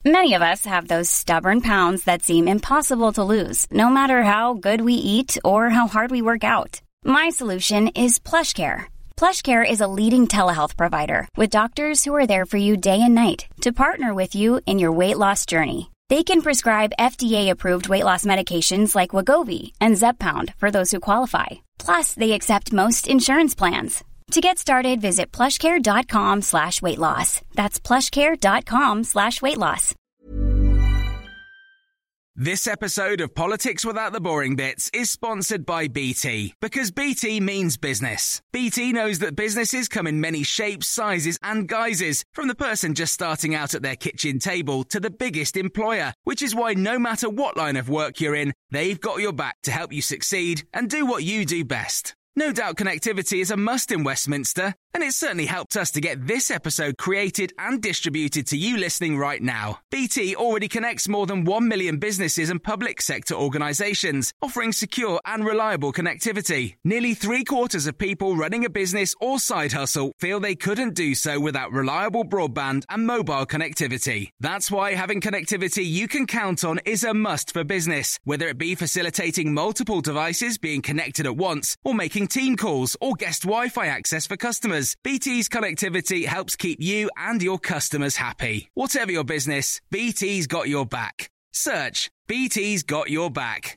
Many of us have those stubborn pounds that seem impossible to lose, no matter how good we eat or how hard we work out. My solution is PlushCare. PlushCare is a leading telehealth provider with doctors who are there for you day and night to partner with you in your weight loss journey. They can prescribe FDA-approved weight loss medications like Wegovy and Zepbound for those who qualify. Plus, they accept most insurance plans. To get started, visit plushcare.com/weightloss. That's plushcare.com/weightloss. This episode of Politics Without the Boring Bits is sponsored by BT, because BT means business. BT knows that businesses come in many shapes, sizes and guises, from the person just starting out at their kitchen table to the biggest employer, which is why no matter what line of work you're in, they've got your back to help you succeed and do what you do best. No doubt connectivity is a must in Westminster, and it certainly helped us to get this episode created and distributed to you listening right now. BT already connects more than 1 million businesses and public sector organisations, offering secure and reliable connectivity. Nearly 3/4 of people running a business or side hustle feel they couldn't do so without reliable broadband and mobile connectivity. That's why having connectivity you can count on is a must for business, whether it be facilitating multiple devices being connected at once or making team calls or guest Wi-Fi access for customers. BT's connectivity helps keep you and your customers happy. Whatever your business, BT's got your back. Search BT's got your back.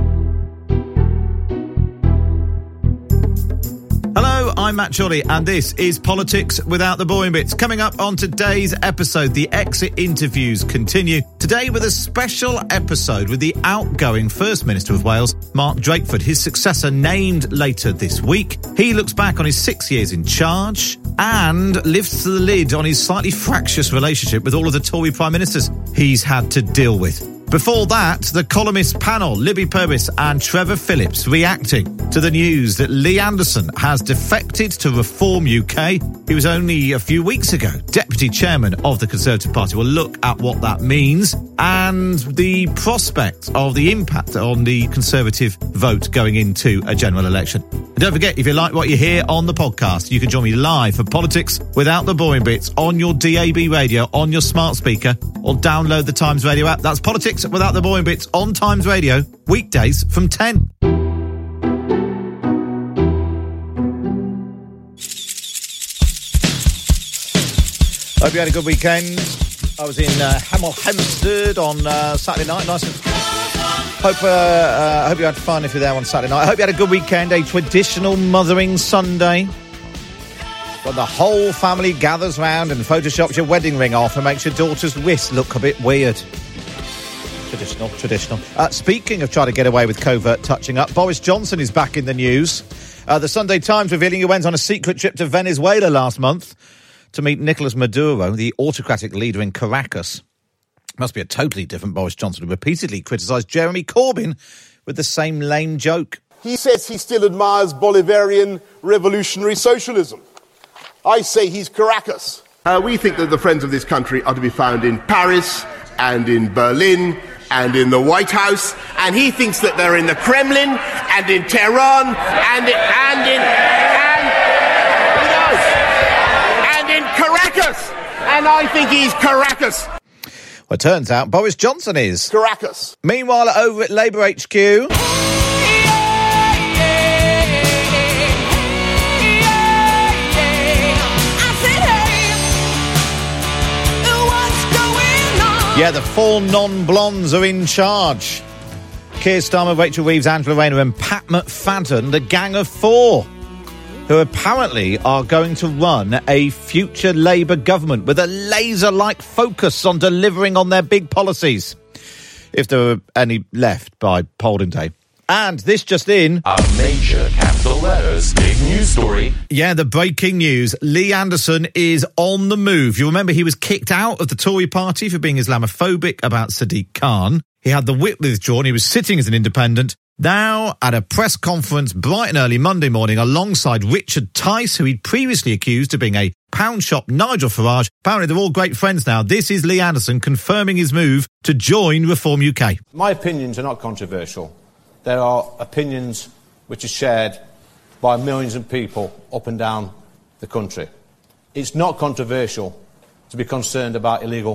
Hello, I'm Matt Chorley, and this is Politics Without the Boring Bits. Coming up on today's episode, the exit interviews continue. Today with a special episode with the outgoing First Minister of Wales, Mark Drakeford, his successor named later this week. He looks back on his 6 years in charge and lifts the lid on his slightly fractious relationship with all of the Tory Prime Ministers he's had to deal with. Before that, the columnist panel, Libby Purvis and Trevor Phillips, reacting to the news that Lee Anderson has defected to Reform UK. He was only a few weeks ago deputy chairman of the Conservative Party. We'll look at what that means and the prospect of the impact on the Conservative vote going into a general election. And don't forget, if you like what you hear on the podcast, you can join me live for Politics Without the Boring Bits on your DAB radio, on your smart speaker, or download the Times Radio app. That's Politics Without the Boring Bits on Times Radio, weekdays from 10. Hope you had a good weekend. I was in Hemel Hempstead on Saturday night. Nice. Hope you had fun if you're there on Saturday night. I hope you had a good weekend, a traditional Mothering Sunday, when the whole family gathers round and photoshops your wedding ring off and makes your daughter's wrist look a bit weird. Traditional. Speaking of trying to get away with covert touching up, Boris Johnson is back in the news. The Sunday Times revealing he went on a secret trip to Venezuela last month to meet Nicolas Maduro, the autocratic leader in Caracas. Must be a totally different Boris Johnson who repeatedly criticised Jeremy Corbyn with the same lame joke. He says he still admires Bolivarian revolutionary socialism. I say he's Caracas. We think that the friends of this country are to be found in Paris and in Berlin and in the White House, and he thinks that they're in the Kremlin and in Tehran and in Caracas. And I think he's Caracas. Well, it turns out Boris Johnson is Caracas. Meanwhile, over at Labour HQ... Yeah, the four non-blondes are in charge. Keir Starmer, Rachel Reeves, Angela Rayner and Pat McFadden, the gang of four, who apparently are going to run a future Labour government with a laser-like focus on delivering on their big policies, if there were any left by polling day. And this just in... A major capital letters, big news story. Yeah, the breaking news. Lee Anderson is on the move. You remember he was kicked out of the Tory party for being Islamophobic about Sadiq Khan. He had the whip withdrawn. He was sitting as an independent. Now, at a press conference bright and early Monday morning alongside Richard Tice, who he'd previously accused of being a pound shop Nigel Farage. Apparently they're all great friends now. This is Lee Anderson confirming his move to join Reform UK. My opinions are not controversial. There are opinions which are shared by millions of people up and down the country. It's not controversial to be concerned about illegal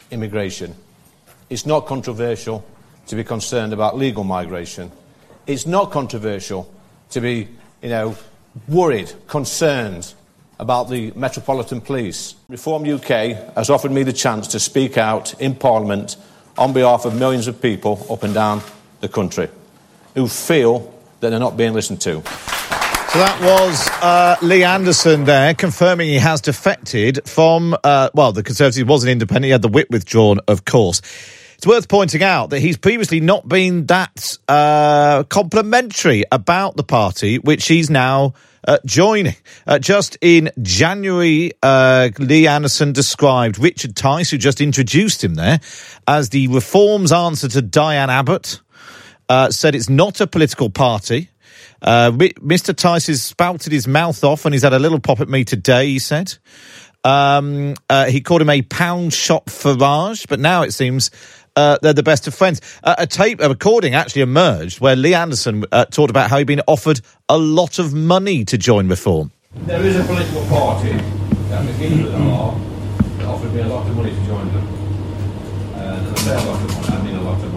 immigration. It's not controversial to be concerned about legal migration. It's not controversial to be, worried, concerned about the Metropolitan Police. Reform UK has offered me the chance to speak out in Parliament on behalf of millions of people up and down the country who feel that they're not being listened to. So that was Lee Anderson there, confirming he has defected from, the Conservative was an independent. He had the whip withdrawn, of course. It's worth pointing out that he's previously not been that complimentary about the party, which he's now joining. Just in January, Lee Anderson described Richard Tice, who just introduced him there, as the Reform's answer to Diane Abbott, said it's not a political party. Mr. Tice has spouted his mouth off and he's had a little pop at me today, he said. He called him a pound shop Farage, but now it seems they're the best of friends. A recording actually emerged where Lee Anderson talked about how he'd been offered a lot of money to join Reform. There is a political party that begins with an R that offered me a lot of money to join them. And I say a lot of money, I mean a lot of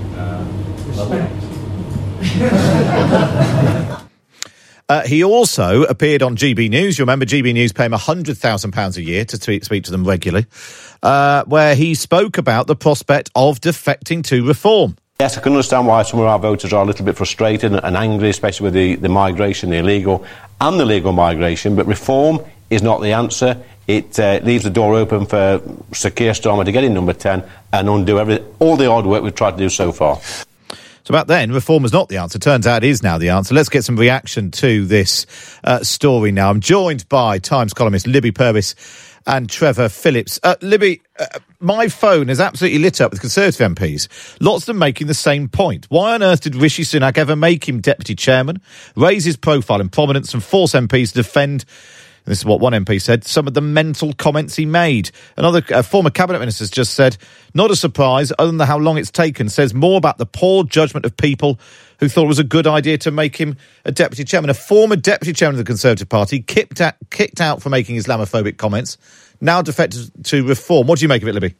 money. He also appeared on GB News. You remember GB News pay him £100,000 a year to speak to them regularly, where he spoke about the prospect of defecting to Reform. Yes, I can understand why some of our voters are a little bit frustrated and angry, especially with the migration, the illegal and the legal migration, but Reform is not the answer. It leaves the door open for Sir Keir Starmer to get in number 10 and undo all the hard work we've tried to do so far. So back then, Reform was not the answer. Turns out it is now the answer. Let's get some reaction to this story now. I'm joined by Times columnist Libby Purvis and Trevor Phillips. Libby, my phone is absolutely lit up with Conservative MPs. Lots of them making the same point. Why on earth did Rishi Sunak ever make him deputy chairman, raise his profile and prominence and force MPs to defend, and this is what one MP said, some of the mental comments he made? Another former cabinet minister has just said, not a surprise, other than how long it's taken, says more about the poor judgment of people who thought it was a good idea to make him a deputy chairman. A former deputy chairman of the Conservative Party, kicked out for making Islamophobic comments, now defected to Reform. What do you make of it, Libby?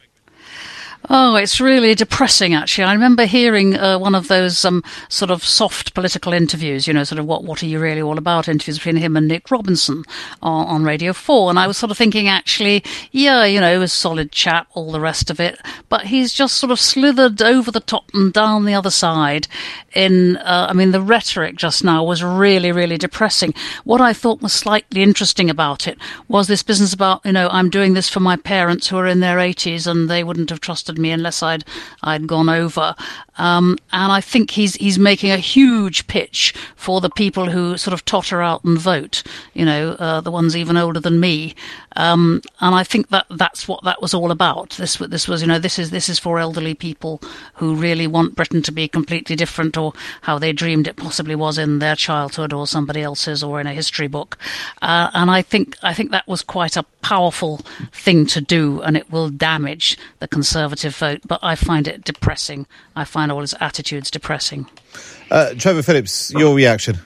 Oh, it's really depressing, actually. I remember hearing one of those sort of soft political interviews, sort of what are you really all about, interviews between him and Nick Robinson on Radio 4. And I was sort of thinking, actually, yeah, a solid chap, all the rest of it. But he's just sort of slithered over the top and down the other side. The rhetoric just now was really, really depressing. What I thought was slightly interesting about it was this business about, I'm doing this for my parents who are in their 80s and they wouldn't have trusted me unless I'd gone over. And I think he's making a huge pitch for the people who sort of totter out and vote, the ones even older than me. And I think that's what that was all about. This was, this is for elderly people who really want Britain to be completely different, or how they dreamed it possibly was in their childhood or somebody else's or in a history book. And I think that was quite a powerful thing to do, and it will damage the Conservative vote. But I find it depressing. I find all his attitudes depressing. Trevor Phillips, your reaction?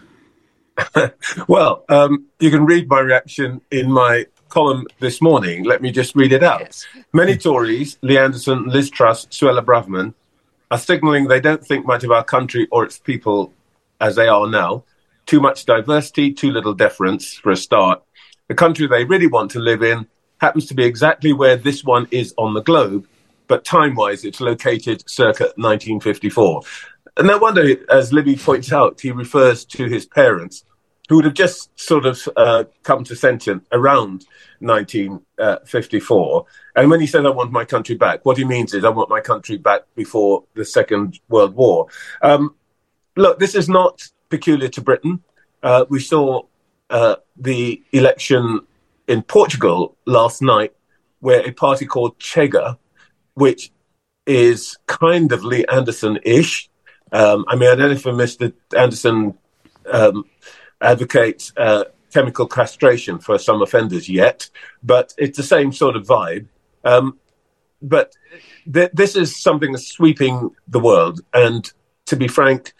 Well, you can read my reaction in my column this morning. Let me just read it out. Yes. Many Tories, Lee Anderson, Liz Truss, Suella Braverman, are signalling they don't think much of our country or its people as they are now. Too much diversity, too little deference for a start. The country they really want to live in happens to be exactly where this one is on the globe, but time-wise it's located circa 1954. And no wonder, as Libby points out, he refers to his parents, who would have just sort of come to sentient around 1954. And when he says, I want my country back, what he means is, I want my country back before the Second World War. Look, this is not peculiar to Britain. We saw the election in Portugal last night, where a party called Chega, which is kind of Lee Anderson-ish. I don't know if Mr. Anderson advocates chemical castration for some offenders yet, but it's the same sort of vibe. But this is something that's sweeping the world. And to be frank,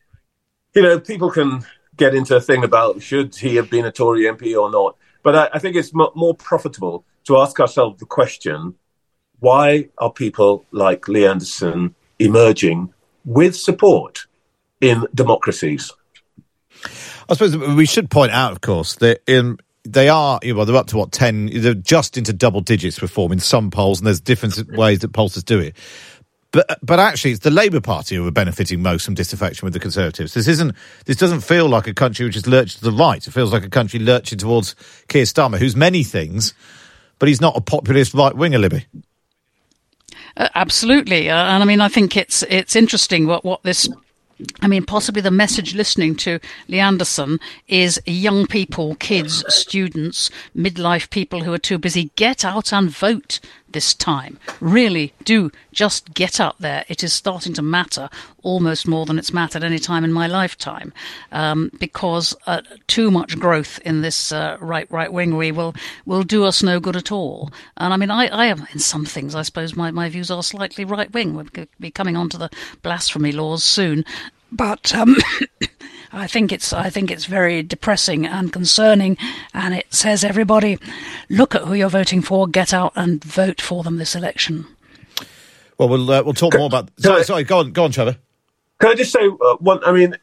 people can get into a thing about should he have been a Tory MP or not. But I think it's more profitable to ask ourselves the question, why are people like Lee Anderson emerging with support in democracies? I suppose we should point out, of course, that they're up to 10, they're just into double digits reform in some polls, and there's different ways that pollsters do it. But actually, it's the Labour Party who are benefiting most from disaffection with the Conservatives. This doesn't feel like a country which is lurching to the right. It feels like a country lurching towards Keir Starmer, who's many things, but he's not a populist right-winger, Libby. Absolutely. And I mean, I think it's interesting what this... I mean, possibly the message listening to Lee Anderson is young people, kids, students, midlife people who are too busy. Get out and vote this time. Really do just get out there. It is starting to matter almost more than it's mattered any time in my lifetime, because too much growth in this right wingery will do us no good at all. And I mean, I am in some things, I suppose my views are slightly right wing. We'll be coming on to the blasphemy laws soon. But I think it's very depressing and concerning, and it says everybody, look at who you're voting for, get out and vote for them this election. Well, we'll talk more about. Sorry, go on, Trevor. Can I just say one? I mean,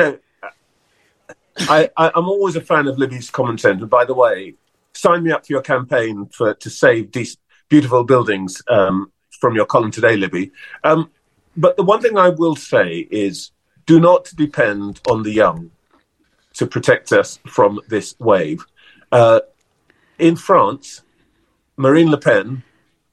I'm always a fan of Libby's common sense. And by the way, sign me up for your campaign to save beautiful buildings from your column today, Libby. But the one thing I will say is, do not depend on the young to protect us from this wave. In France, Marine Le Pen,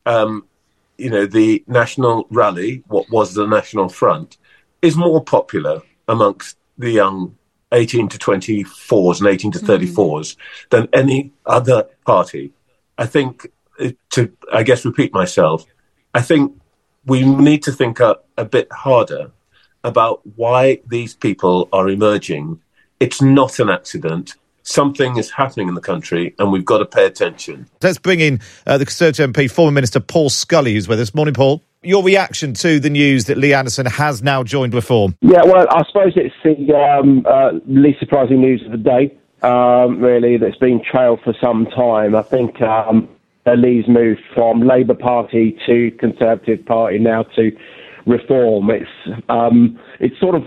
the National Rally, what was the National Front, is more popular amongst the young 18 to 24s and 18 to 34s than any other party. I think, I guess repeat myself, I think we need to think a bit harder about why these people are emerging. It's not an accident. Something is happening in the country, and we've got to pay attention. Let's bring in the Conservative MP, former Minister Paul Scully, who's with us. Morning, Paul. Your reaction to the news that Lee Anderson has now joined Reform? Yeah, well, I suppose it's the least surprising news of the day, really, that's been trailed for some time. I think Lee's moved from Labour Party to Conservative Party now to Reform. It's sort of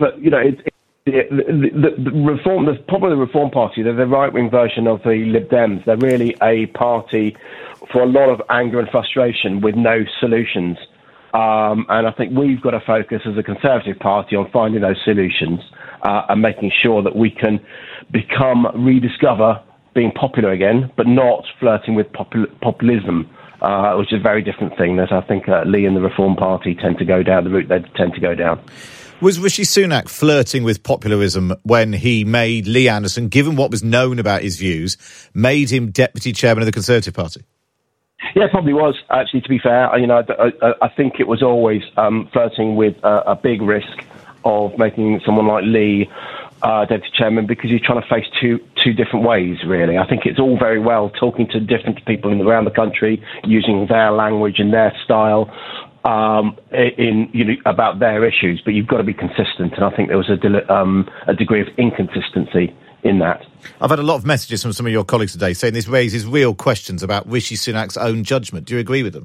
the Reform. The problem with the Reform Party, they're the right-wing version of the Lib Dems. They're really a party for a lot of anger and frustration with no solutions. And I think we've got to focus as a Conservative Party on finding those solutions and making sure that we can rediscover being popular again, but not flirting with populism. Which is a very different thing that I think Lee and the Reform Party tend to go down the route they tend to go down. Was Rishi Sunak flirting with populism when he made Lee Anderson, given what was known about his views, made him Deputy Chairman of the Conservative Party? Yeah, it probably was, actually, to be fair. I think it was always flirting with a big risk of making someone like Lee Deputy Chairman, because you're trying to face two different ways, really. I think it's all very well talking to different people around the country, using their language and their style about their issues, but you've got to be consistent, and I think there was a degree of inconsistency in that. I've had a lot of messages from some of your colleagues today saying this raises real questions about Rishi Sunak's own judgment. Do you agree with them?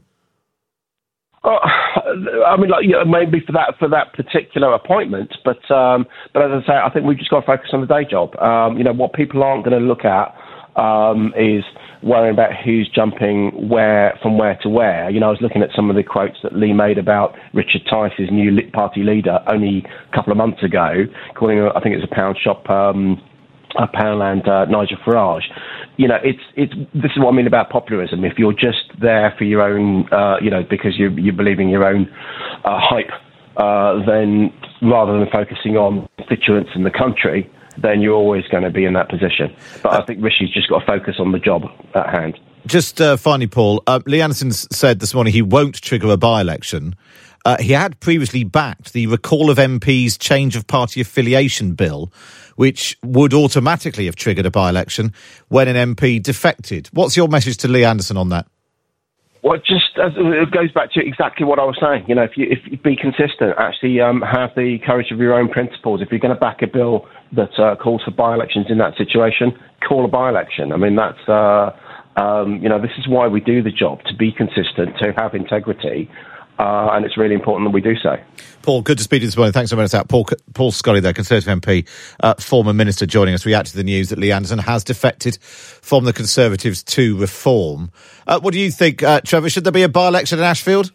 I mean, maybe for that particular appointment, but as I say, I think we've just got to focus on the day job. What people aren't going to look at is worrying about who's jumping from where to where. I was looking at some of the quotes that Lee made about Richard Tice's new party leader only a couple of months ago, calling I think it was a pound shop Poundland Nigel Farage. This is what I mean about populism. If you're just there for your own, because you believe in your own hype, then rather than focusing on constituents in the country, then you're always going to be in that position. But I think Rishi's just got to focus on the job at hand. Just finally, Paul, Lee Anderson said this morning he won't trigger a by-election. He had previously backed the Recall of MPs Change of Party Affiliation Bill, which would automatically have triggered a by-election when an MP defected. What's your message to Lee Anderson on that? Well, it goes back to exactly what I was saying. If you be consistent, actually have the courage of your own principles. If you're going to back a bill that calls for by-elections in that situation, call a by-election. I mean, that's This is why we do the job, to be consistent, to have integrity, and it's really important that we do so. Paul, good to speak to you this morning. Thanks so much. Paul Scully there, Conservative MP, former Minister, joining us, react to the news that Lee Anderson has defected from the Conservatives to Reform. What do you think, Trevor? Should there be a by-election in Ashfield?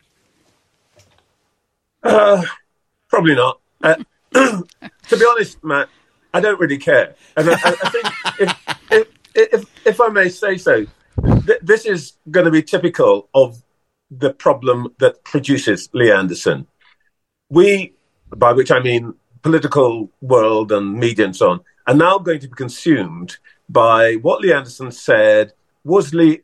Probably not. To be honest, Matt, I don't really care. And I think if I may say so, this is going to be typical of the problem that produces Lee Anderson. We, by which I mean political world and media and so on, are now going to be consumed by what Lee Anderson said. Was Rishi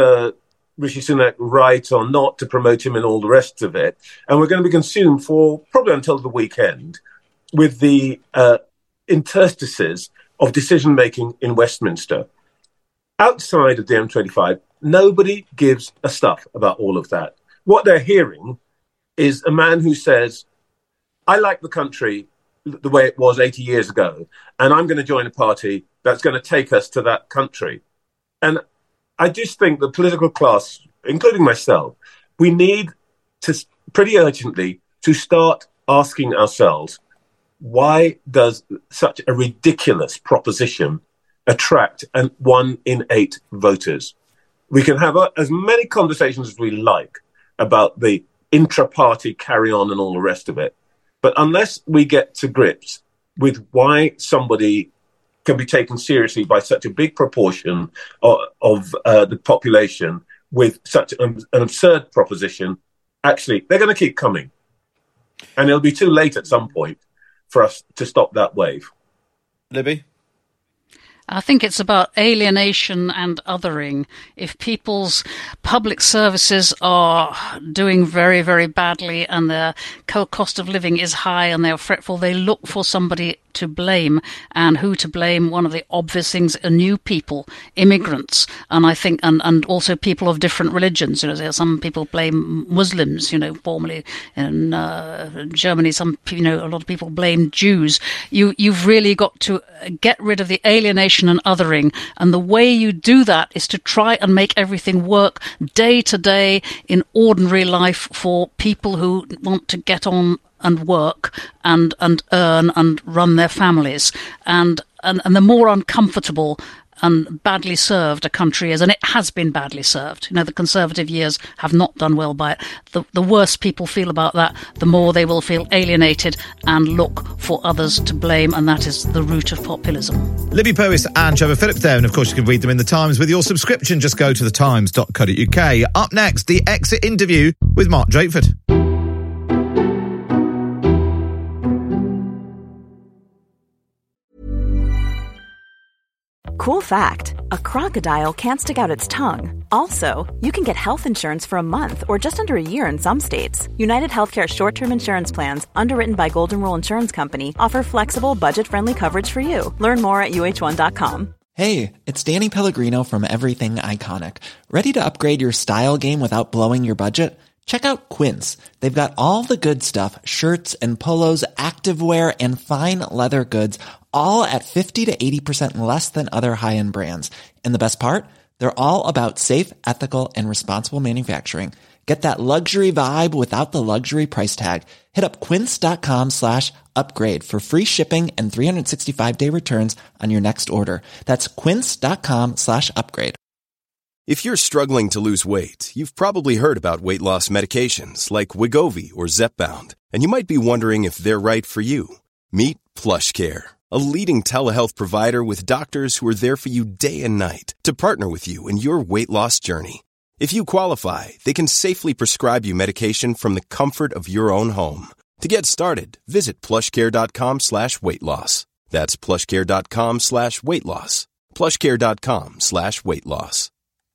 Sunak right or not to promote him and all the rest of it? And we're going to be consumed for probably until the weekend with the interstices of decision-making in Westminster. Outside of the M25, nobody gives a stuff about all of that. What they're hearing is a man who says, I like the country the way it was 80 years ago, and I'm going to join a party that's going to take us to that country. And I just think the political class, including myself, we need to pretty urgently to start asking ourselves, why does such a ridiculous proposition attract 1 in 8 voters? We can have as many conversations as we like about the intra-party carry-on and all the rest of it. But unless we get to grips with why somebody can be taken seriously by such a big proportion of the population with such an absurd proposition, actually, they're going to keep coming. And it'll be too late at some point for us to stop that wave. Libby? I think it's about alienation and othering. If people's public services are doing very, very badly and their cost of living is high and they're fretful, they look for somebody to blame. And who to blame? One of the obvious things are new people, immigrants, and I think, and also people of different religions. Some people blame Muslims, formerly in Germany. A lot of people blame Jews. You've really got to get rid of the alienation and othering, and the way you do that is to try and make everything work day to day in ordinary life for people who want to get on and work and earn and run their families. And the more uncomfortable and badly served a country is, and it has been badly served. The Conservative years have not done well by it. The worse people feel about that, the more they will feel alienated and look for others to blame, and that is the root of populism. Libby Purves and Trevor Phillips there, and of course you can read them in The Times with your subscription. Just go to thetimes.co.uk. Up next, the exit interview with Mark Drakeford. Cool fact, a crocodile can't stick out its tongue. Also, you can get health insurance for a month or just under a year in some states. United Healthcare short-term insurance plans, underwritten by Golden Rule Insurance Company, offer flexible, budget-friendly coverage for you. Learn more at UH1.com. Hey, it's Danny Pellegrino from Everything Iconic. Ready to upgrade your style game without blowing your budget? Check out Quince. They've got all the good stuff, shirts and polos, activewear, and fine leather goods, all at 50 to 80% less than other high-end brands. And the best part? They're all about safe, ethical, and responsible manufacturing. Get that luxury vibe without the luxury price tag. Hit up quince.com/upgrade for free shipping and 365-day returns on your next order. That's quince.com/upgrade. If you're struggling to lose weight, you've probably heard about weight loss medications like Wegovy or Zepbound, and you might be wondering if they're right for you. Meet PlushCare, a leading telehealth provider with doctors who are there for you day and night to partner with you in your weight loss journey. If you qualify, they can safely prescribe you medication from the comfort of your own home. To get started, visit plushcare.com/weightloss. That's plushcare.com/weightloss. plushcare.com/weightloss.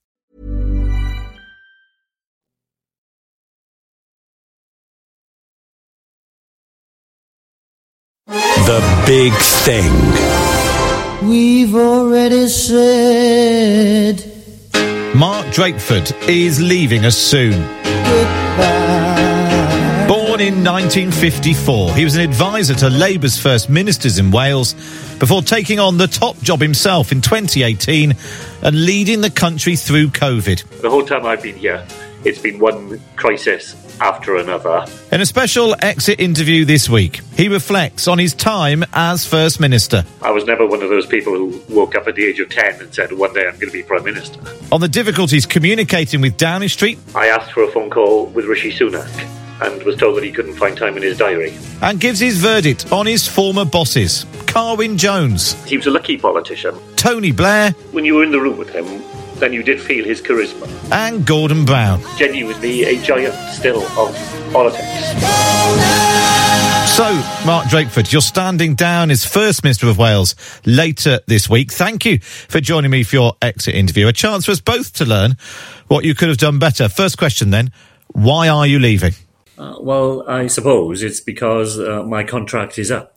The big thing. We've already said Mark Drakeford is leaving us soon. goodbye. Born Born in 1954, he was an advisor to Labour's first ministers in Wales before taking on the top job himself in 2018 and leading the country through COVID. The whole time I've been here, it's been one crisis after another. In a special exit interview this week, he reflects on his time as First Minister. I was never one of those people who woke up at the age of 10 and said, one day I'm going to be Prime Minister. On the difficulties communicating with Downing Street. I asked for a phone call with Rishi Sunak and was told that he couldn't find time in his diary. And gives his verdict on his former bosses. Carwyn Jones. He was a lucky politician. Tony Blair. When you were in the room with him, then you did feel his charisma. And Gordon Brown. Genuinely a giant still of politics. So, Mark Drakeford, you're standing down as First Minister of Wales later this week. Thank you for joining me for your exit interview. A chance for us both to learn what you could have done better. First question then, why are you leaving? Well, I suppose it's because my contract is up.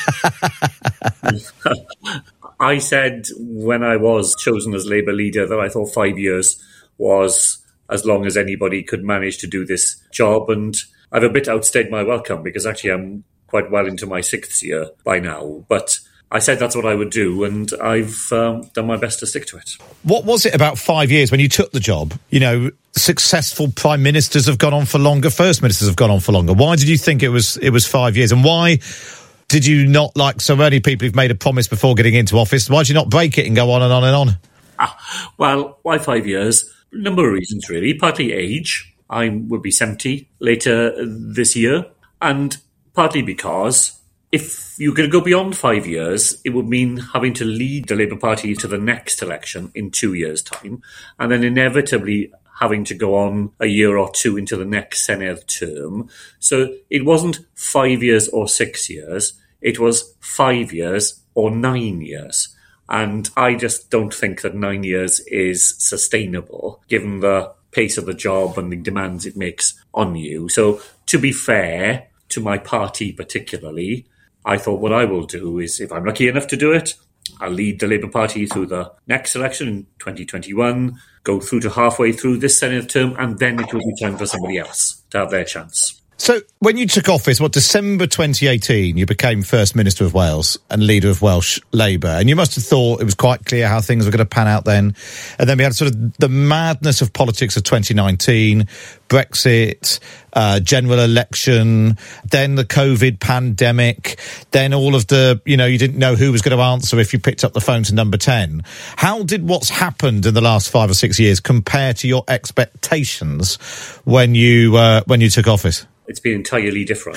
I said when I was chosen as Labour leader that I thought 5 years was as long as anybody could manage to do this job, and I've a bit outstayed my welcome because actually I'm quite well into my 6th year by now. But I said that's what I would do, and I've done my best to stick to it. What was it about 5 years when you took the job? You know, successful prime ministers have gone on for longer, first ministers have gone on for longer. Why did you think it was 5 years, and why did you not, like so many people who've made a promise before getting into office, why did you not break it and go on and on and on? Well, why 5 years? A number of reasons, really. Partly age. I will be 70 later this year. And partly because if you're going to go beyond 5 years, it would mean having to lead the Labour Party to the next election in 2 years' time, and then inevitably having to go on a year or two into the next Senedd term. So it wasn't 5 years or 6 years, it was 5 years or 9 years. And I just don't think that 9 years is sustainable, given the pace of the job and the demands it makes on you. So to be fair to my party particularly, I thought what I will do is, if I'm lucky enough to do it, I'll lead the Labour Party through the next election in 2021, go through to halfway through this Senedd term, and then it will be time for somebody else to have their chance. So when you took office, December 2018, you became First Minister of Wales and leader of Welsh Labour. And you must have thought it was quite clear how things were going to pan out then. And then we had sort of the madness of politics of 2019, Brexit, general election, then the COVID pandemic, then all of the, you didn't know who was going to answer if you picked up the phone to number 10. How did what's happened in the last 5 or 6 years compare to your expectations when you took office? It's been entirely different.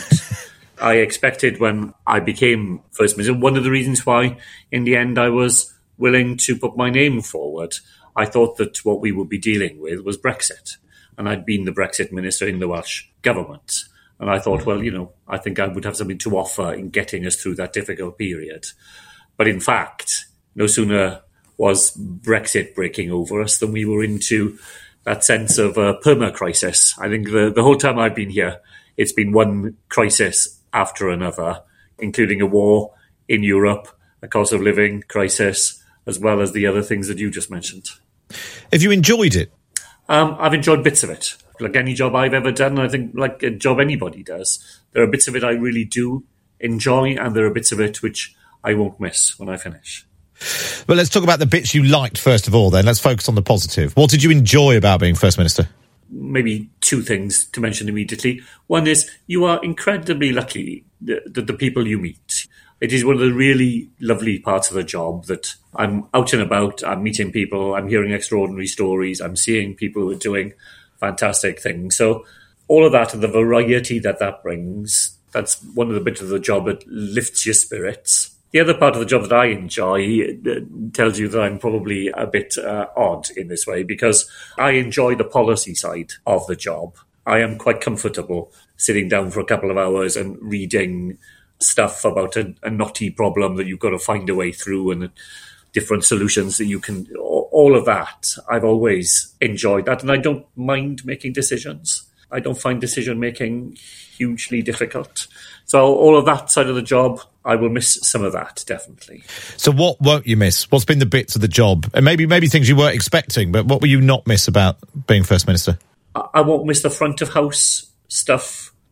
I expected when I became First Minister, one of the reasons why in the end I was willing to put my name forward, I thought that what we would be dealing with was Brexit. And I'd been the Brexit minister in the Welsh government. And I thought, well, I think I would have something to offer in getting us through that difficult period. But in fact, no sooner was Brexit breaking over us than we were into that sense of a perma-crisis. I think the whole time I've been here, it's been one crisis after another, including a war in Europe, a cost of living crisis, as well as the other things that you just mentioned. Have you enjoyed it? I've enjoyed bits of it. Like any job I've ever done, I think like a job anybody does. There are bits of it I really do enjoy, and there are bits of it which I won't miss when I finish. Well, let's talk about the bits you liked first of all then. Let's focus on the positive. What did you enjoy about being First Minister? Maybe two things to mention immediately. One is you are incredibly lucky that the people you meet. It is one of the really lovely parts of the job that I'm out and about, I'm meeting people, I'm hearing extraordinary stories, I'm seeing people who are doing fantastic things. So all of that and the variety that brings, that's one of the bits of the job that lifts your spirits. The other part of the job that I enjoy tells you that I'm probably a bit odd in this way, because I enjoy the policy side of the job. I am quite comfortable sitting down for a couple of hours and reading stuff about a knotty problem that you've got to find a way through and different solutions that you can, all of that. I've always enjoyed that, and I don't mind making decisions. I don't find decision-making hugely difficult. So all of that side of the job, I will miss some of that, definitely. So what won't you miss? What's been the bits of the job? And maybe things you weren't expecting, but what will you not miss about being First Minister? I won't miss the front of house stuff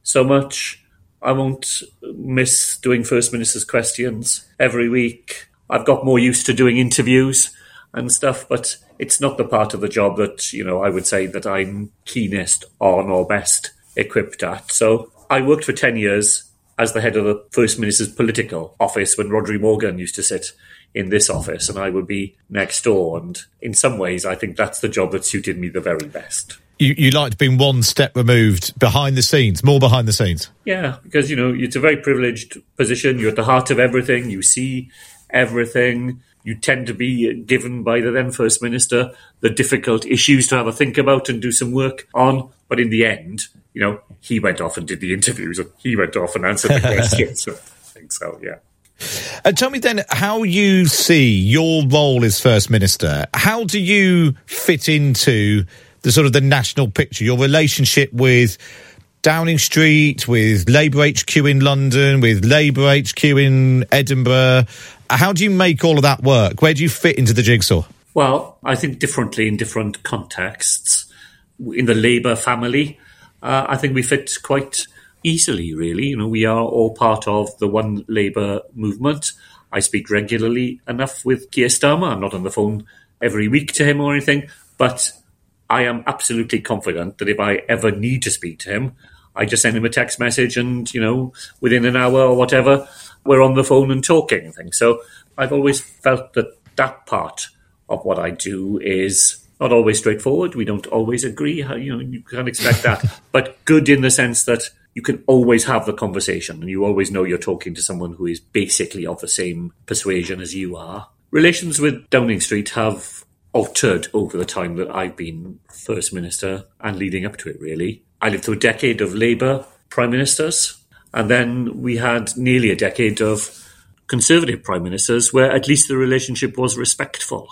so much. I won't miss doing First Minister's questions every week. I've got more used to doing interviews and stuff, but it's not the part of the job that, I would say that I'm keenest on or best equipped at. So I worked for 10 years as the head of the First Minister's political office when Rhodri Morgan used to sit in this office, and I would be next door. And in some ways, I think that's the job that suited me the very best. You liked being one step removed, behind the scenes, more behind the scenes. Yeah, because, it's a very privileged position. You're at the heart of everything. You see everything. You tend to be given by the then First Minister the difficult issues to have a think about and do some work on. But in the end, he went off and did the interviews, and he went off and answered the questions. So I think so, yeah. Tell me then how you see your role as First Minister. How do you fit into the sort of the national picture, your relationship with Downing Street, with Labour HQ in London, with Labour HQ in Edinburgh? How do you make all of that work? Where do you fit into the jigsaw? Well, I think differently in different contexts. In the Labour family, I think we fit quite easily, really. We are all part of the One Labour movement. I speak regularly enough with Keir Starmer. I'm not on the phone every week to him or anything, but I am absolutely confident that if I ever need to speak to him, I just send him a text message and, within an hour or whatever, we're on the phone and talking and things. So I've always felt that that part of what I do is not always straightforward. We don't always agree. You can't expect that. But good in the sense that you can always have the conversation and you always know you're talking to someone who is basically of the same persuasion as you are. Relations with Downing Street have altered over the time that I've been First Minister and leading up to it, really. I lived through a decade of Labour Prime Ministers, and then we had nearly a decade of Conservative Prime Ministers where at least the relationship was respectful.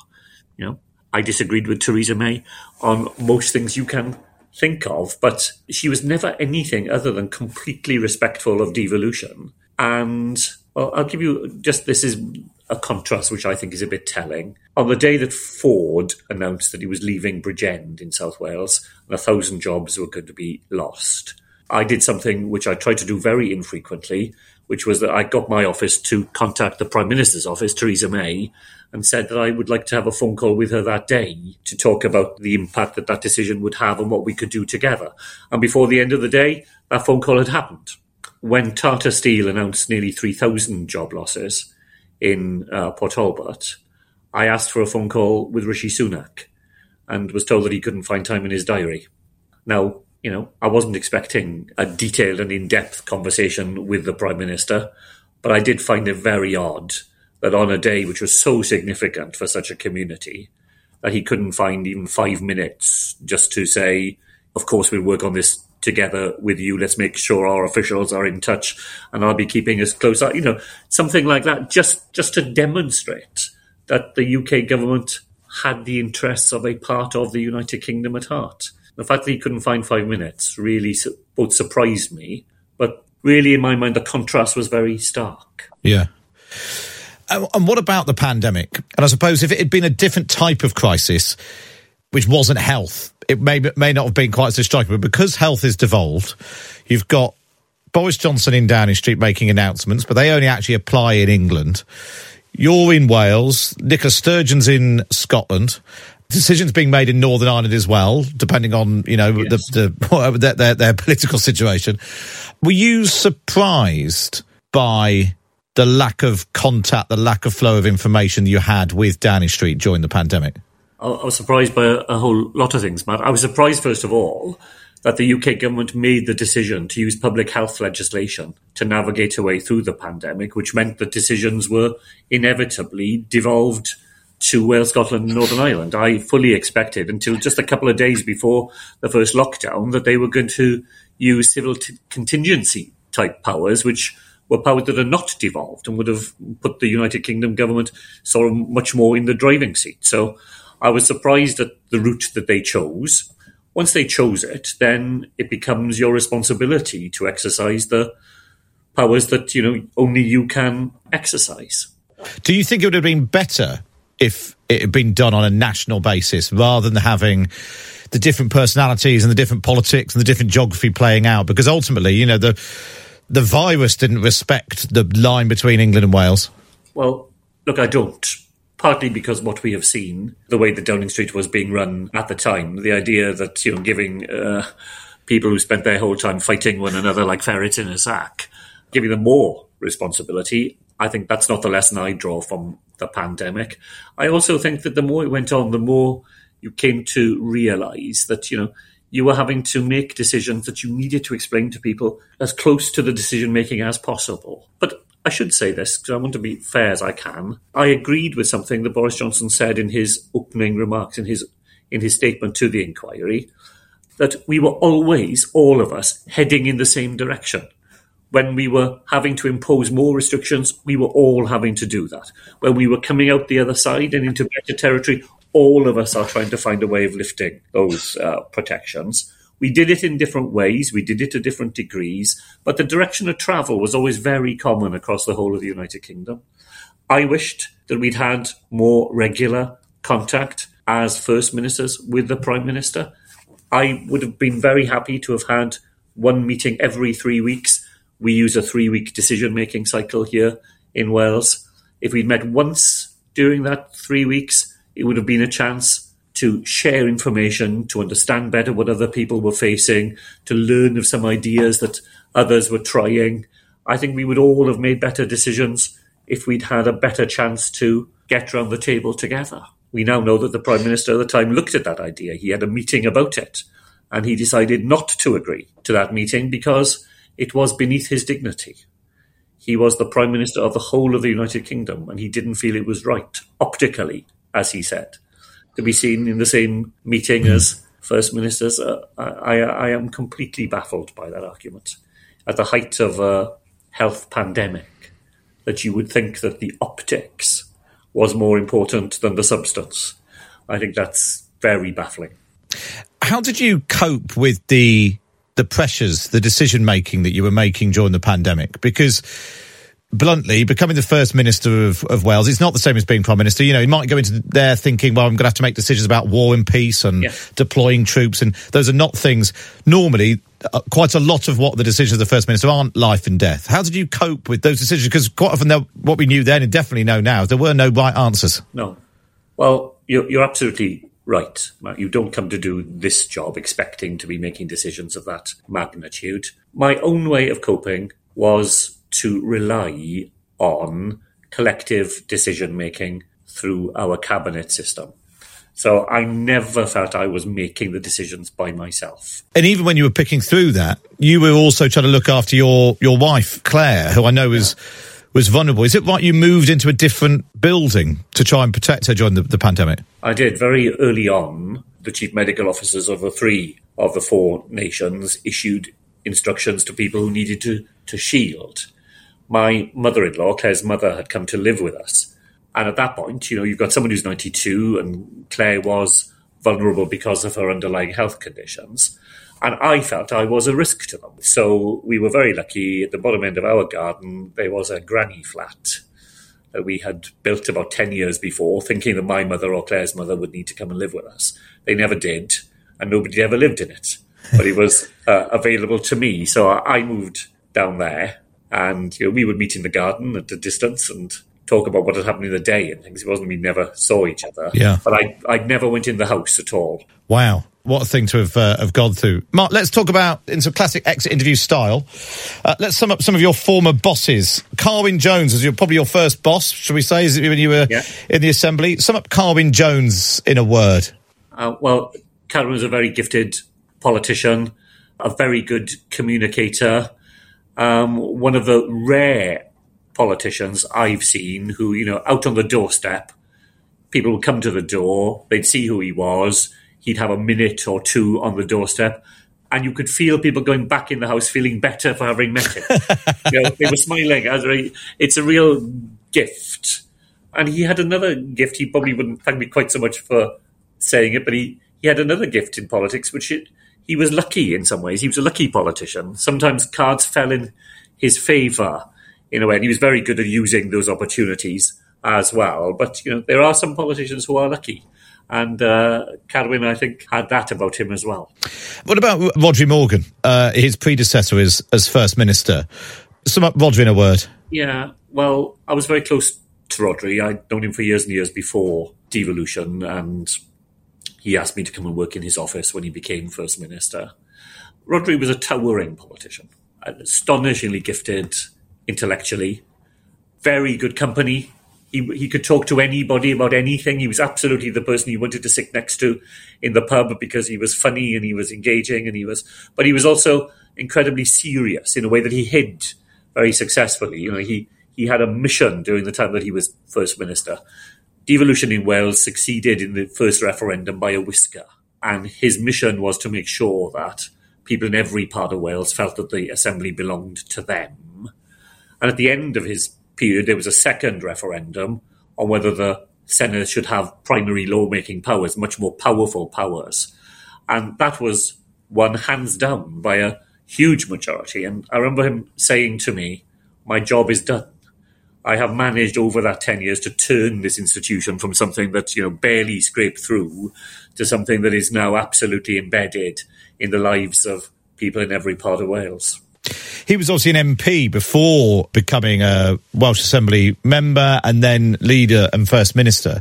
I disagreed with Theresa May on most things you can think of, but she was never anything other than completely respectful of devolution. And I'll give you this is a contrast which I think is a bit telling. On the day that Ford announced that he was leaving Bridgend in South Wales and 1,000 jobs were going to be lost, I did something which I tried to do very infrequently, which was that I got my office to contact the Prime Minister's office, Theresa May, and said that I would like to have a phone call with her that day to talk about the impact that decision would have and what we could do together. And before the end of the day, that phone call had happened. When Tata Steel announced nearly 3,000 job losses in Port Talbot, I asked for a phone call with Rishi Sunak and was told that he couldn't find time in his diary. Now, I wasn't expecting a detailed and in-depth conversation with the Prime Minister, but I did find it very odd that on a day which was so significant for such a community, that he couldn't find even 5 minutes just to say, of course, we'll work on this together with you. Let's make sure our officials are in touch and I'll be keeping us close. Something like that, just to demonstrate that the UK government had the interests of a part of the United Kingdom at heart. The fact that he couldn't find 5 minutes really both surprised me, but really in my mind the contrast was very stark. Yeah. And what about the pandemic? And I suppose if it had been a different type of crisis, which wasn't health, it may not have been quite so striking. But because health has devolved, you've got Boris Johnson in Downing Street making announcements, but they only actually apply in England. You're in Wales, Nicola Sturgeon's in Scotland. Decisions being made in Northern Ireland as well, depending on, yes, their political situation. Were you surprised by the lack of contact, the lack of flow of information you had with Downing Street during the pandemic? I was surprised by a whole lot of things, Matt. I was surprised, first of all, that the UK government made the decision to use public health legislation to navigate a way through the pandemic, which meant that decisions were inevitably devolved to Wales, Scotland and Northern Ireland. I fully expected until just a couple of days before the first lockdown that they were going to use civil contingency type powers, which were powers that are not devolved and would have put the United Kingdom government sort of much more in the driving seat. So I was surprised at the route that they chose. Once they chose it, then it becomes your responsibility to exercise the powers that, only you can exercise. Do you think it would have been better if it had been done on a national basis rather than having the different personalities and the different politics and the different geography playing out? Because ultimately, you know, the virus didn't respect the line between England and Wales. Well, look, I don't. Partly because what we have seen, the way that Downing Street was being run at the time, the idea that, you know, giving people who spent their whole time fighting one another like ferrets in a sack, giving them more responsibility, I think that's not the lesson I draw from the pandemic. I also think that the more it went on, the more you came to realise that, you know, you were having to make decisions that you needed to explain to people as close to the decision-making as possible. But I should say this, because I want to be fair as I can. I agreed with something that Boris Johnson said in his opening remarks, in his statement to the inquiry, that we were always, all of us, heading in the same direction. When we were having to impose more restrictions, we were all having to do that. When we were coming out the other side and into better territory, all of us are trying to find a way of lifting those protections. We did it in different ways, we did it to different degrees, but the direction of travel was always very common across the whole of the United Kingdom. I wished that we'd had more regular contact as First Ministers with the Prime Minister. I would have been very happy to have had one meeting every 3 weeks. We use a 3-week decision-making cycle here in Wales. If we'd met once during that 3 weeks, it would have been a chance to share information, to understand better what other people were facing, to learn of some ideas that others were trying. I think we would all have made better decisions if we'd had a better chance to get round the table together. We now know that the Prime Minister at the time looked at that idea. He had a meeting about it, and he decided not to agree to that meeting because it was beneath his dignity. He was the Prime Minister of the whole of the United Kingdom, and he didn't feel it was right, optically, as he said, to be seen in the same meeting as First Ministers. I am completely baffled by that argument. At the height of a health pandemic, that you would think that the optics was more important than the substance. I think that's very baffling. How did you cope with the pressures, the decision-making that you were making during the pandemic? Because bluntly, becoming the First Minister of Wales, it's not the same as being Prime Minister. You know, you might go into there thinking, well, I'm going to have to make decisions about war and peace and deploying troops, and those are not things, normally, quite a lot of what the decisions of the First Minister aren't life and death. How did you cope with those decisions? Because quite often, what we knew then and definitely know now, there were no right answers. No. Well, you're absolutely right, Matt. You don't come to do this job expecting to be making decisions of that magnitude. My own way of coping was to rely on collective decision-making through our cabinet system. So I never felt I was making the decisions by myself. And even when you were picking through that, you were also trying to look after your wife, Claire, who I know was vulnerable. Is it right you moved into a different building to try and protect her during the pandemic? I did. Very early on, the chief medical officers of the 3 of the 4 nations issued instructions to people who needed to shield. My mother-in-law, Claire's mother, had come to live with us. And at that point, you know, you've got someone who's 92 and Claire was vulnerable because of her underlying health conditions. And I felt I was a risk to them. So we were very lucky. At the bottom end of our garden, there was a granny flat that we had built about 10 years before, thinking that my mother or Claire's mother would need to come and live with us. They never did, and nobody ever lived in it. But it was available to me. So I moved down there. And you know, we would meet in the garden at a distance and talk about what had happened in the day and things. It wasn't we never saw each other. Yeah. But I never went in the house at all. Wow. What a thing to have gone through. Mark, let's talk about, in some classic exit interview style, let's sum up some of your former bosses. Carwyn Jones was probably your first boss, shall we say, when you were in the Assembly. Sum up Carwyn Jones in a word. Well, Carwyn was a very gifted politician, a very good communicator, one of the rare politicians I've seen who, you know, out on the doorstep, people would come to the door, they'd see who he was, he'd have a minute or two on the doorstep, and you could feel people going back in the house feeling better for having met him. You know, they were smiling. It's a real gift. And he had another gift. He probably wouldn't thank me quite so much for saying it, but he had another gift in politics, which he was lucky in some ways. He was a lucky politician. Sometimes cards fell in his favour in a way, and he was very good at using those opportunities as well. But, you know, there are some politicians who are lucky. And Carwyn, I think, had that about him as well. What about Rhodri Morgan, his predecessor as First Minister? Sum up Rhodri in a word. Yeah, well, I was very close to Rhodri. I'd known him for years and years before devolution, and he asked me to come and work in his office when he became First Minister. Rhodri was a towering politician, astonishingly gifted intellectually, very good company. He could talk to anybody about anything. He was absolutely the person you wanted to sit next to in the pub because he was funny and he was engaging but he was also incredibly serious in a way that he hid very successfully. You know, he had a mission during the time that he was First Minister. Devolution in Wales succeeded in the first referendum by a whisker, and his mission was to make sure that people in every part of Wales felt that the Assembly belonged to them. And at the end of his period, there was a second referendum on whether the Senate should have primary lawmaking powers, much more powerful powers. And that was won hands down by a huge majority. And I remember him saying to me, my job is done. I have managed over that 10 years to turn this institution from something that, barely scraped through to something that is now absolutely embedded in the lives of people in every part of Wales. He was obviously an MP before becoming a Welsh Assembly member and then leader and First Minister.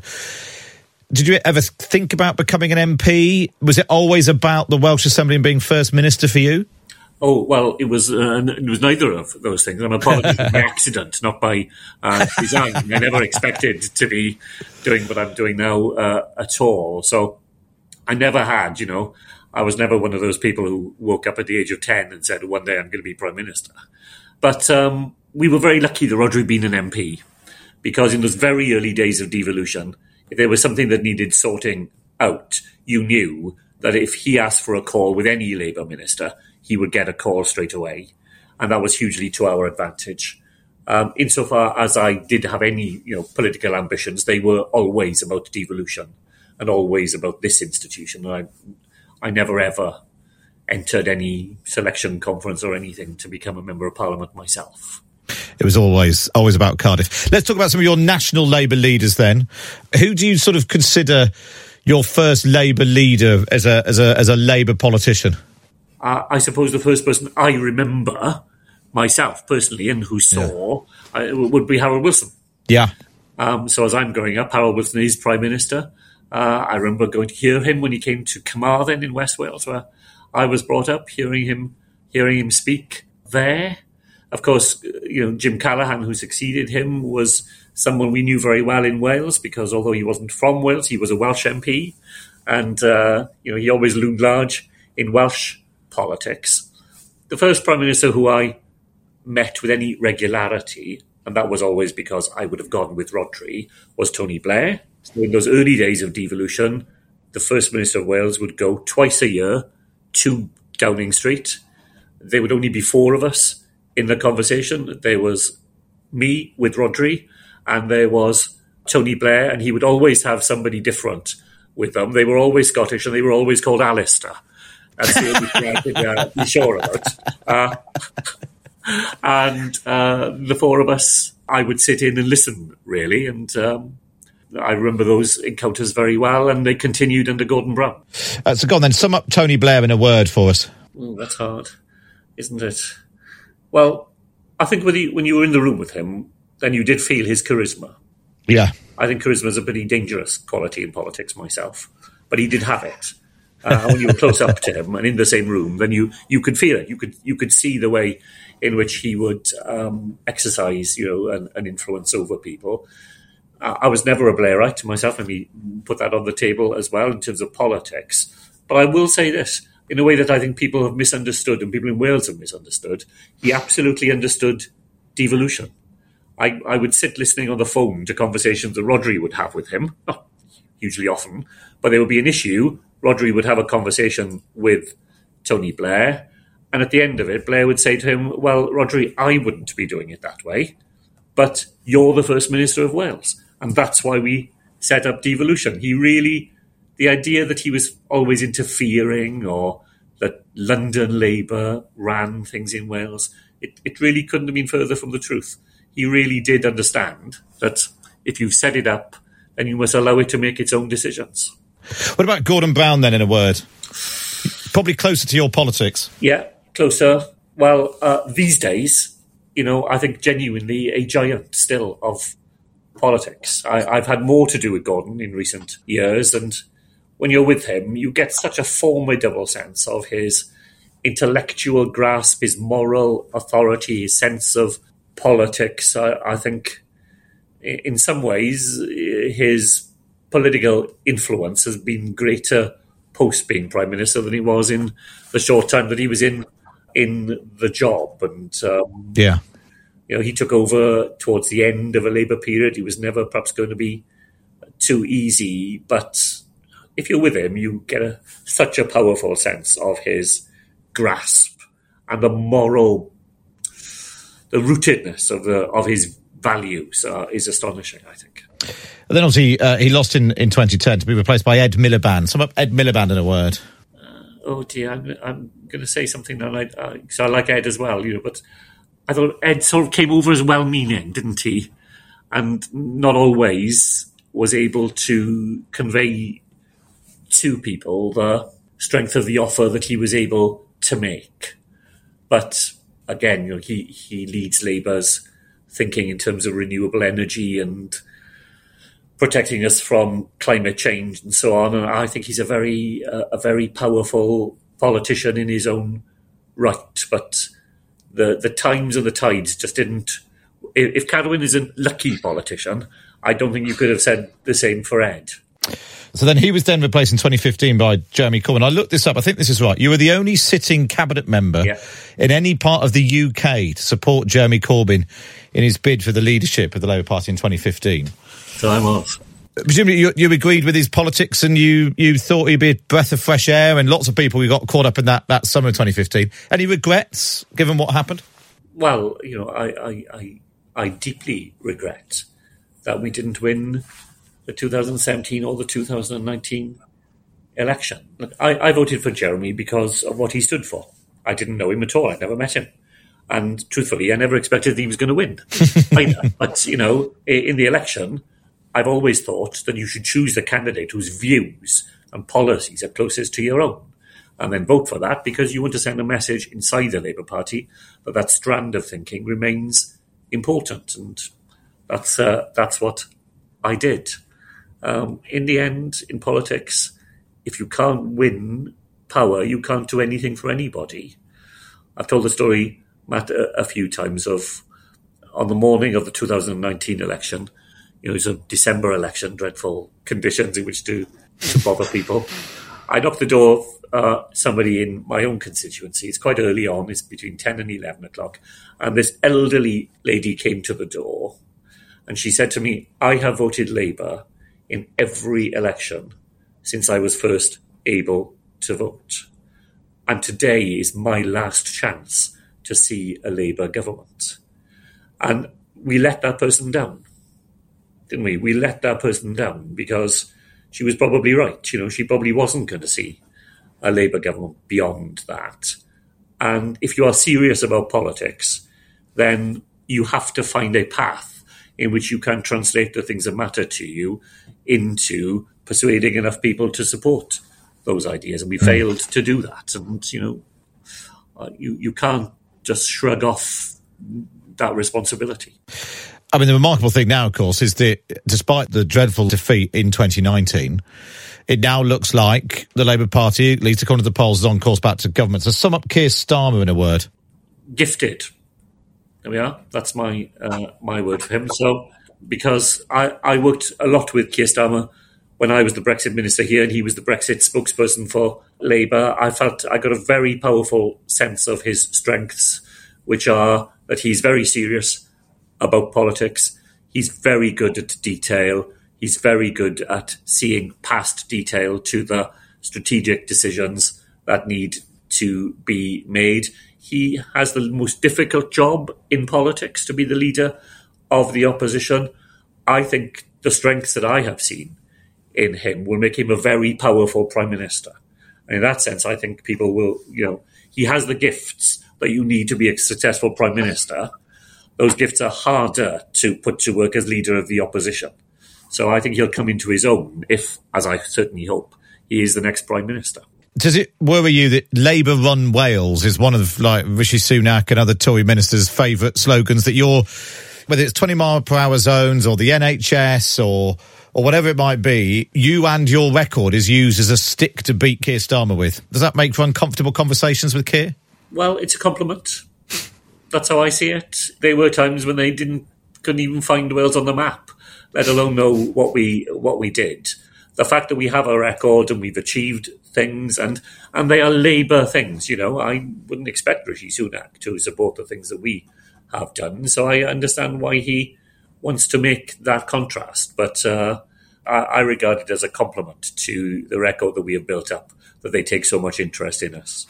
Did you ever think about becoming an MP? Was it always about the Welsh Assembly and being First Minister for you? Oh, well, it was neither of those things. I'm a politician by accident, not by design. I never expected to be doing what I'm doing now at all. So I never had, I was never one of those people who woke up at the age of 10 and said, one day I'm going to be Prime Minister. But we were very lucky that Rhodri being an MP, because in those very early days of devolution, if there was something that needed sorting out, you knew that if he asked for a call with any Labour minister, he would get a call straight away. And that was hugely to our advantage. Insofar as I did have any political ambitions, they were always about devolution and always about this institution. And I never ever entered any selection conference or anything to become a Member of Parliament myself. It was always about Cardiff. Let's talk about some of your national Labour leaders then. Who do you sort of consider your first Labour leader as a Labour politician? I suppose the first person I remember myself personally and who saw would be Harold Wilson. Yeah. So as I'm growing up, Harold Wilson is Prime Minister. I remember going to hear him when he came to Carmarthen in West Wales, where I was brought up, hearing him speak there. Of course, Jim Callaghan, who succeeded him, was someone we knew very well in Wales, because although he wasn't from Wales, he was a Welsh MP, and he always loomed large in Welsh politics. The first Prime Minister who I met with any regularity, and that was always because I would have gone with Rhodri, was Tony Blair. So in those early days of devolution, the First Minister of Wales would go twice a year to Downing Street. There would only be four of us in the conversation. There was me with Rhodri, and there was Tony Blair, and he would always have somebody different with them. They were always Scottish, and they were always called Alistair. That's the only thing I could be sure about. And the four of us, I would sit in and listen, really, and I remember those encounters very well, and they continued under Gordon Brown. So go on then, sum up Tony Blair in a word for us. Oh, that's hard, isn't it? Well, I think when you were in the room with him, then you did feel his charisma. Yeah. I think charisma is a pretty dangerous quality in politics myself, but he did have it. When you were close up to him and in the same room, then you could feel it. You could see the way in which he would exercise, an influence over people. I was never a Blairite myself, and we put that on the table as well in terms of politics. But I will say this, in a way that I think people have misunderstood, and people in Wales have misunderstood, he absolutely understood devolution. I would sit listening on the phone to conversations that Rhodri would have with him, not hugely often, but there would be an issue. Rhodri would have a conversation with Tony Blair, and at the end of it, Blair would say to him, well, Rhodri, I wouldn't be doing it that way, but you're the First Minister of Wales, and that's why we set up devolution. The idea that he was always interfering or that London Labour ran things in Wales, it really couldn't have been further from the truth. He really did understand that if you set it up, then you must allow it to make its own decisions. What about Gordon Brown, then, in a word? Probably closer to your politics. Yeah, closer. Well, these days, I think genuinely a giant still of politics. I've had more to do with Gordon in recent years, and when you're with him, you get such a formidable sense of his intellectual grasp, his moral authority, his sense of politics. I think in some ways his political influence has been greater post being Prime Minister than he was in the short time that he was in the job. And he took over towards the end of a Labour period. He was never perhaps going to be too easy, but if you're with him, you get such a powerful sense of his grasp and the rootedness of his values is astonishing, I think. And then obviously he lost in 2010 to be replaced by Ed Miliband. Sum up Ed Miliband in a word. Oh dear, I'm going to say something that I like Ed as well, but I thought Ed sort of came over as well-meaning, didn't he? And not always was able to convey to people the strength of the offer that he was able to make. But again, he leads Labour's thinking in terms of renewable energy and protecting us from climate change and so on. And I think he's a very powerful politician in his own right. But the times and the tides just didn't. If Carwyn is a lucky politician, I don't think you could have said the same for Ed. So then he was then replaced in 2015 by Jeremy Corbyn. I looked this up. I think this is right. You were the only sitting cabinet member in any part of the UK to support Jeremy Corbyn in his bid for the leadership of the Labour Party in 2015. So I was. Presumably you agreed with his politics and you thought he'd be a breath of fresh air, and lots of people got caught up in that summer of 2015. Any regrets, given what happened? Well, I deeply regret that we didn't win the 2017 or the 2019 election. Look, I voted for Jeremy because of what he stood for. I didn't know him at all. I'd never met him. And truthfully, I never expected that he was going to win either. But, in the election, I've always thought that you should choose the candidate whose views and policies are closest to your own, and then vote for that because you want to send a message inside the Labour Party that that strand of thinking remains important. And that's what I did. In the end, in politics, if you can't win power, you can't do anything for anybody. I've told the story, Matt, a few times of on the morning of the 2019 election. It was a December election, dreadful conditions in which to bother people. I knocked the door of somebody in my own constituency. It's quite early on. It's between 10 and 11 o'clock. And this elderly lady came to the door and she said to me, I have voted Labour in every election since I was first able to vote. And today is my last chance to see a Labour government. And we let that person down, didn't we? We let that person down because she was probably right. She probably wasn't going to see a Labour government beyond that. And if you are serious about politics, then you have to find a path in which you can translate the things that matter to you into persuading enough people to support those ideas. And we failed to do that. And, you can't just shrug off that responsibility. I mean, the remarkable thing now, of course, is that despite the dreadful defeat in 2019, it now looks like the Labour Party, at least according to the polls, is on course back to government. So sum up Keir Starmer in a word. Gifted. There we are. That's my word for him. So, because I worked a lot with Keir Starmer when I was the Brexit minister here and he was the Brexit spokesperson for Labour, I felt I got a very powerful sense of his strengths, which are that he's very serious about politics. He's very good at detail. He's very good at seeing past detail to the strategic decisions that need to be made. He has the most difficult job in politics, to be the leader of the opposition. I think the strengths that I have seen in him will make him a very powerful Prime Minister. And in that sense, I think people will, he has the gifts that you need to be a successful Prime Minister. Those gifts are harder to put to work as leader of the opposition. So I think he'll come into his own if, as I certainly hope, he is the next Prime Minister. Does it worry you that Labour-run Wales is one of like Rishi Sunak and other Tory ministers' favourite slogans, that whether it's 20-mile-per-hour zones or the NHS or whatever it might be, you and your record is used as a stick to beat Keir Starmer with? Does that make for uncomfortable conversations with Keir? Well, it's a compliment. That's how I see it. There were times when they couldn't even find Wales on the map, let alone know what we did. The fact that we have a record and we've achieved things, and they are Labour things, I wouldn't expect Rishi Sunak to support the things that we have done. So I understand why he wants to make that contrast. But I regard it as a compliment to the record that we have built up, that they take so much interest in us.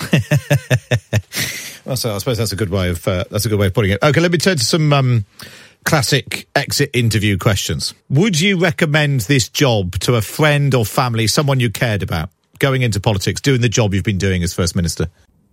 Well, so I suppose that's a good way of putting it. Okay, let me turn to some classic exit interview questions. Would you recommend this job to a friend or family, someone you cared about, going into politics, doing the job you've been doing as First Minister?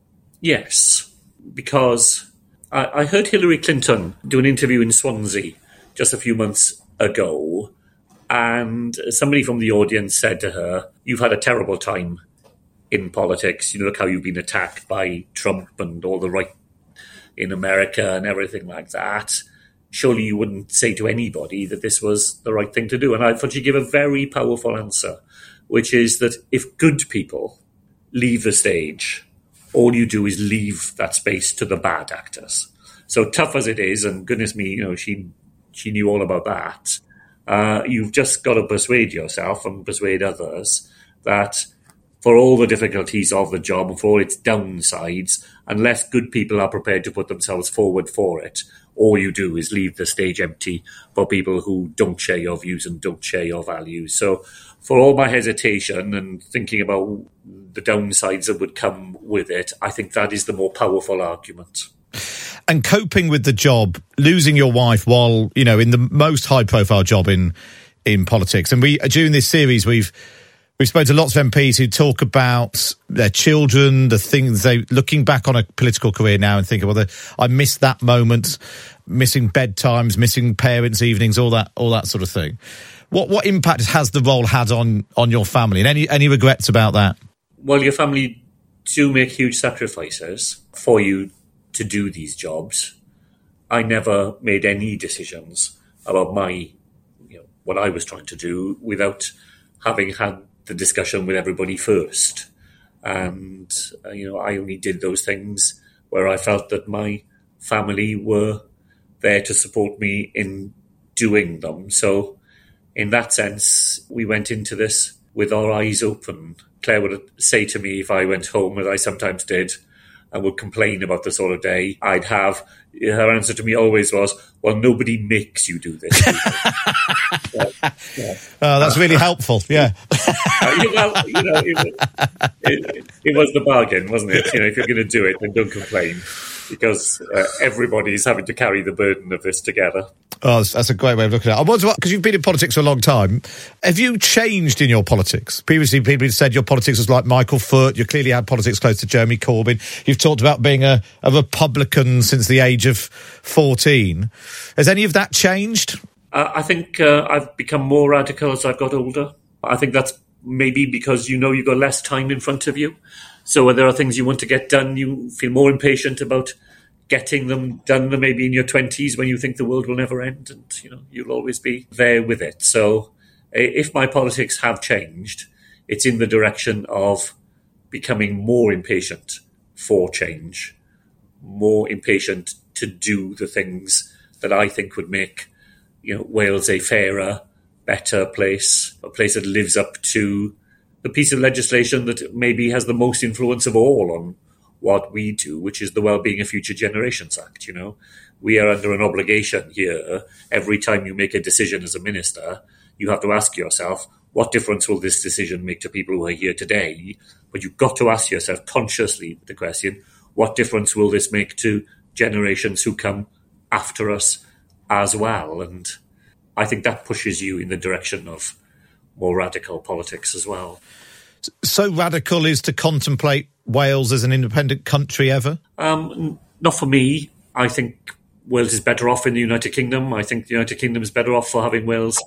Yes, because I heard Hillary Clinton do an interview in Swansea just a few months ago, and somebody from the audience said to her, "You've had a terrible time in politics. Look how you've been attacked by Trump and all the right in America and everything like that. Surely you wouldn't say to anybody that this was the right thing to do." And I thought she gave a very powerful answer, which is that if good people leave the stage, all you do is leave that space to the bad actors. So tough as it is, and goodness me, she knew all about that. You've just got to persuade yourself and persuade others that for all the difficulties of the job and for all its downsides, unless good people are prepared to put themselves forward for it, all you do is leave the stage empty for people who don't share your views and don't share your values. So for all my hesitation and thinking about the downsides that would come with it, I think that is the more powerful argument. And coping with the job, losing your wife while, in the most high-profile job in politics. And during this series, we've spoken to lots of MPs who talk about their children, the things looking back on a political career now and thinking, well, I missed that moment, missing bedtimes, missing parents' evenings, all that sort of thing. What impact has the role had on your family? And any regrets about that? Well, your family do make huge sacrifices for you to do these jobs. I never made any decisions about what I was trying to do without having had the discussion with everybody first. And, I only did those things where I felt that my family were there to support me in doing them. So in that sense, we went into this with our eyes open. Claire would say to me if I went home, as I sometimes did, and would complain about the sort of day I'd have, her answer to me always was, "Well, nobody makes you do this." Yeah. Oh, that's really helpful. Yeah. It was the bargain, wasn't it? If you're going to do it, then don't complain, because everybody's having to carry the burden of this together. Oh, that's a great way of looking at it. I wonder, because you've been in politics for a long time, have you changed in your politics? Previously, people have said your politics was like Michael Foot. You clearly had politics close to Jeremy Corbyn. You've talked about being a Republican since the age of 14. Has any of that changed? I think I've become more radical as I've got older. I think that's maybe because you've got less time in front of you. So when there are things you want to get done, you feel more impatient about getting them done than maybe in your 20s when you think the world will never end and, you'll always be there with it. So if my politics have changed, it's in the direction of becoming more impatient for change, more impatient to do the things that I think would make, Wales a fairer, better place, a place that lives up to the piece of legislation that maybe has the most influence of all on what we do, which is the Wellbeing of Future Generations Act. We are under an obligation here. Every time you make a decision as a minister, you have to ask yourself, what difference will this decision make to people who are here today? But you've got to ask yourself consciously the question, what difference will this make to generations who come after us as well? And I think that pushes you in the direction of more radical politics as well. So radical is to contemplate Wales as an independent country ever? Not for me. I think Wales is better off in the United Kingdom. I think the United Kingdom is better off for having Wales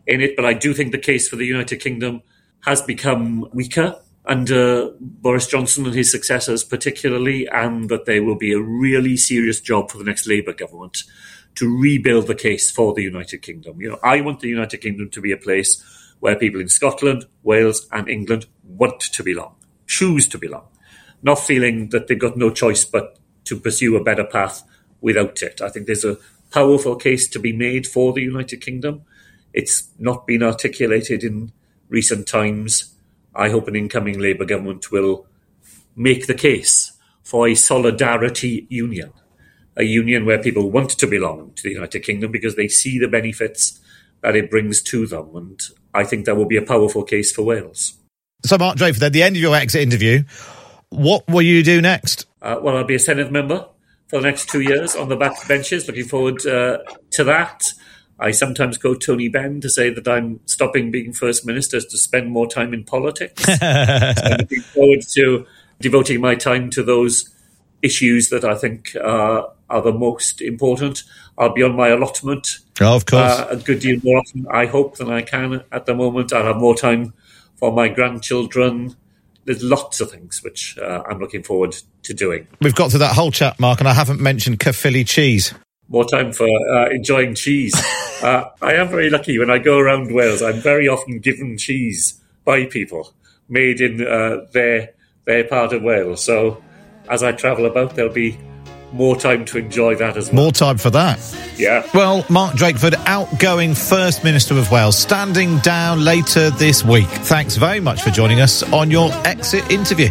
in it, but I do think the case for the United Kingdom has become weaker under Boris Johnson and his successors particularly, and that there will be a really serious job for the next Labour government to rebuild the case for the United Kingdom. I want the United Kingdom to be a place where people in Scotland, Wales and England want to belong, choose to belong, not feeling that they've got no choice but to pursue a better path without it. I think there's a powerful case to be made for the United Kingdom. It's not been articulated in recent times. I hope an incoming Labour government will make the case for a solidarity union, a union where people want to belong to the United Kingdom because they see the benefits that it brings to them. And I think that will be a powerful case for Wales. So, Mark Drakeford, at the end of your exit interview, what will you do next? Well, I'll be a Senate member for the next 2 years on the back benches. Looking forward to that. I sometimes quote Tony Benn to say that I'm stopping being First Minister to spend more time in politics. So I'm looking forward to devoting my time to those issues that I think are the most important. I'll be on my allotment. Oh, of course. A good deal more often, I hope, than I can at the moment. I'll have more time for my grandchildren. There's lots of things which I'm looking forward to doing. We've got to that whole chat, Mark, and I haven't mentioned Caerphilly cheese. More time for enjoying cheese. I am very lucky. When I go around Wales, I'm very often given cheese by people made in their part of Wales. So as I travel about, there'll be more time to enjoy that as well. More time for that. Yeah. Well, Mark Drakeford, outgoing First Minister of Wales, standing down later this week. Thanks very much for joining us on your exit interview.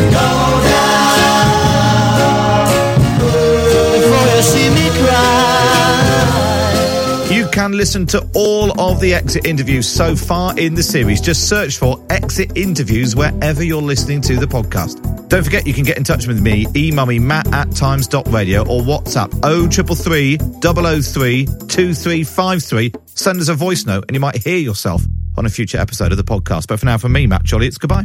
You can listen to all of the exit interviews so far in the series. Just search for Exit Interviews wherever you're listening to the podcast. Don't forget you can get in touch with me, email me matt@times.radio or WhatsApp 0333 003 2353. Send us a voice note and you might hear yourself on a future episode of the podcast. But for now, from me, Matt Chorley, it's goodbye.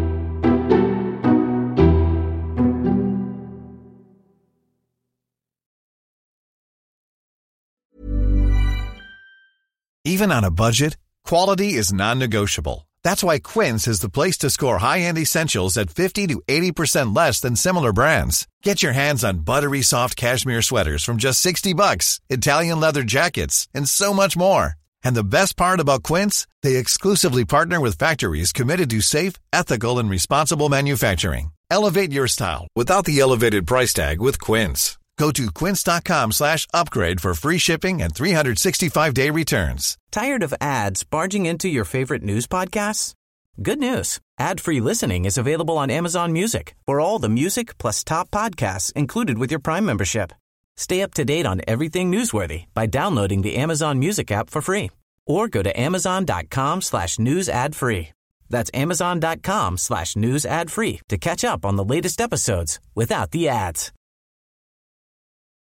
Even on a budget, quality is non-negotiable. That's why Quince is the place to score high-end essentials at 50 to 80% less than similar brands. Get your hands on buttery soft cashmere sweaters from just $60, Italian leather jackets, and so much more. And the best part about Quince, they exclusively partner with factories committed to safe, ethical, and responsible manufacturing. Elevate your style without the elevated price tag with Quince. Go to quince.com/upgrade for free shipping and 365-day returns. Tired of ads barging into your favorite news podcasts? Good news. Ad-free listening is available on Amazon Music for all the music plus top podcasts included with your Prime membership. Stay up to date on everything newsworthy by downloading the Amazon Music app for free. Or go to amazon.com/news ad free. That's amazon.com/news ad free to catch up on the latest episodes without the ads.